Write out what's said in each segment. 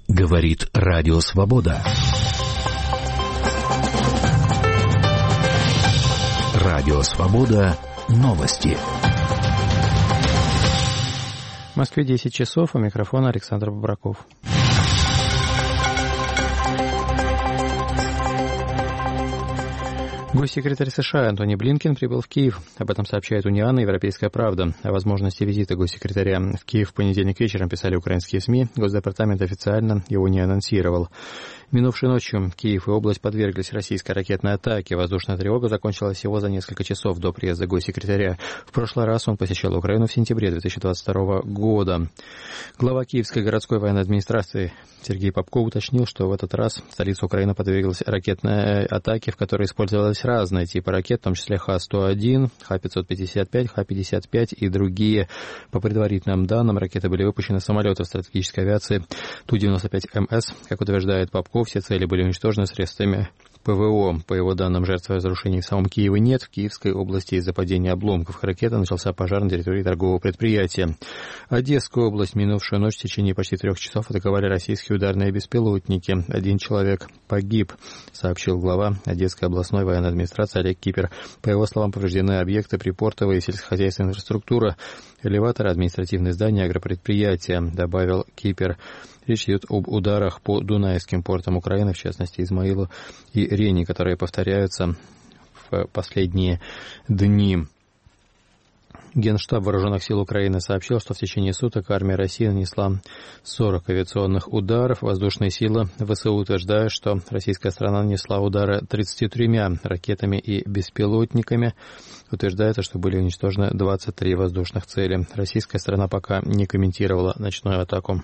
Говорит Радио Свобода. Радио Свобода. Новости. В Москве 10 часов, у микрофона Александр Бобраков. Госсекретарь США Антони Блинкен прибыл в Киев. Об этом сообщает Униан и Европейская правда. О возможности визита госсекретаря в Киев в понедельник вечером писали украинские СМИ. Госдепартамент официально его не анонсировал. Минувшей ночью Киев и область подверглись российской ракетной атаке. Воздушная тревога закончилась всего за несколько часов до приезда госсекретаря. В прошлый раз он посещал Украину в сентябре 2022 года. Глава Киевской городской военной администрации Сергей Попко уточнил, что в этот раз столица Украины подверглась ракетной атаке, в которой использовались разные типы ракет, в том числе Х-101, Х-555, Х-55 и другие. По предварительным данным, ракеты были выпущены с самолетов стратегической авиации Ту-95МС. Как утверждает Попко, все цели были уничтожены средствами ПВО. По его данным, жертв разрушений в самом Киеве нет. В Киевской области из-за падения обломков ракеты начался пожар на территории торгового предприятия. Одесскую область минувшую ночь в течение почти 3 часов атаковали российские ударные беспилотники. 1 человек погиб, сообщил глава Одесской областной военной администрации Олег Кипер. По его словам, повреждены объекты припортовая и сельскохозяйственная инфраструктура, элеваторы, административные здания, агропредприятия, добавил Кипер. Речь идет об ударах по Дунайским портам Украины, в частности, Измаилу и Рени, которые повторяются в последние дни. Генштаб Вооруженных сил Украины сообщил, что в течение суток армия России нанесла 40 авиационных ударов. Воздушные силы ВСУ утверждают, что российская сторона нанесла удары 33 ракетами и беспилотниками. Утверждается, что были уничтожены 23 воздушных цели. Российская сторона пока не комментировала ночную атаку.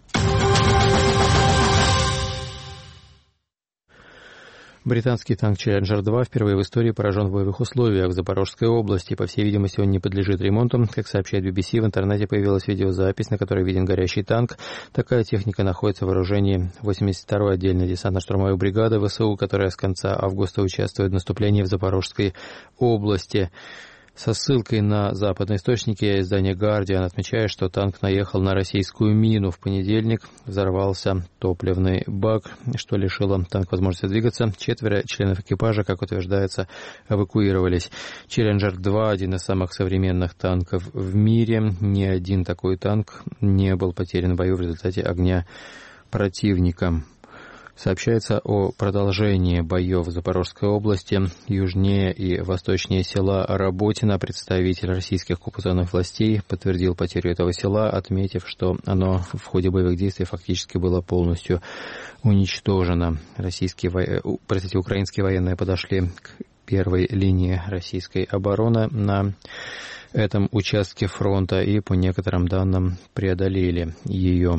Британский танк «Челленджер-2» впервые в истории поражен в боевых условиях в Запорожской области. По всей видимости, он не подлежит ремонту. Как сообщает BBC, в интернете появилась видеозапись, на которой виден горящий танк. Такая техника находится в вооружении 82-й отдельной десантно-штурмовой бригады ВСУ, которая с конца августа участвует в наступлении в Запорожской области. Со ссылкой на западные источники издание «Гардиан» отмечает, что танк наехал на российскую мину. В понедельник взорвался топливный бак, что лишило танка возможности двигаться. 4 членов экипажа, как утверждается, эвакуировались. «Челленджер-2» — один из самых современных танков в мире. Ни один такой танк не был потерян в бою в результате огня противника. Сообщается о продолжении боев в Запорожской области. Южнее и восточнее села Работино представитель российских оккупационных властей подтвердил потерю этого села, отметив, что оно в ходе боевых действий фактически было полностью уничтожено. Украинские военные подошли к первой линии российской обороны на этом участке фронта и, по некоторым данным, преодолели ее.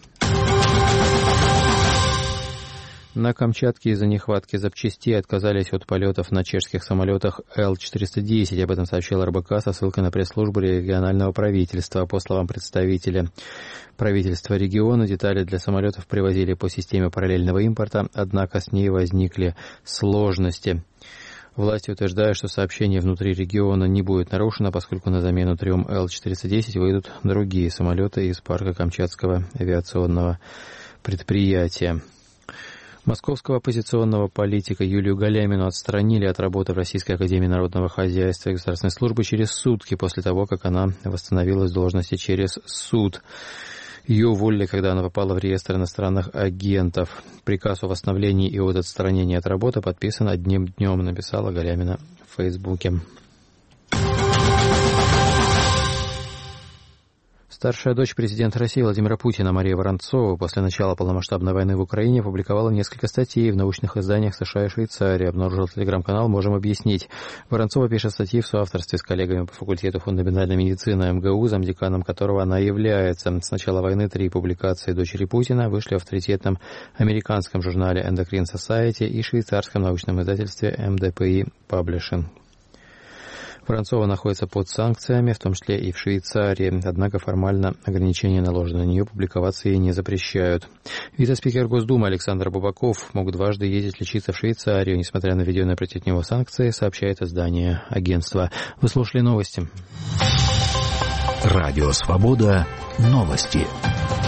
На Камчатке из-за нехватки запчастей отказались от полетов на чешских самолетах Л-410. Об этом сообщил РБК со ссылкой на пресс-службу регионального правительства. По словам представителя правительства региона, детали для самолетов привозили по системе параллельного импорта, однако с ней возникли сложности. Власти утверждают, что сообщение внутри региона не будет нарушено, поскольку на замену 3 Л-410 выйдут другие самолеты из парка Камчатского авиационного предприятия. Московского оппозиционного политика Юлию Галямину отстранили от работы в Российской академии народного хозяйства и государственной службы через сутки после того, как она восстановилась в должности через суд. Ее уволили, когда она попала в реестр иностранных агентов. Приказ о восстановлении и от отстранения от работы подписан одним днем, написала Галямина в Фейсбуке. Старшая дочь президента России Владимира Путина Мария Воронцова после начала полномасштабной войны в Украине опубликовала несколько статей в научных изданиях США и Швейцарии, обнаружил телеграм-канал «Можем объяснить». Воронцова пишет статьи в соавторстве с коллегами по факультету фундаментальной медицины МГУ, замдеканом которого она является. С начала войны 3 публикации дочери Путина вышли в авторитетном американском журнале Endocrine Society и швейцарском научном издательстве MDPI Publishing. Воронцова находится под санкциями, в том числе и в Швейцарии, однако формально ограничения наложены на нее, публиковаться ей не запрещают. Вице-спикер Госдумы Александр Бабаков мог дважды ездить лечиться в Швейцарию, несмотря на введенные против него санкции, сообщает издание агентства. Вы слушали новости. Радио «Свобода». Новости.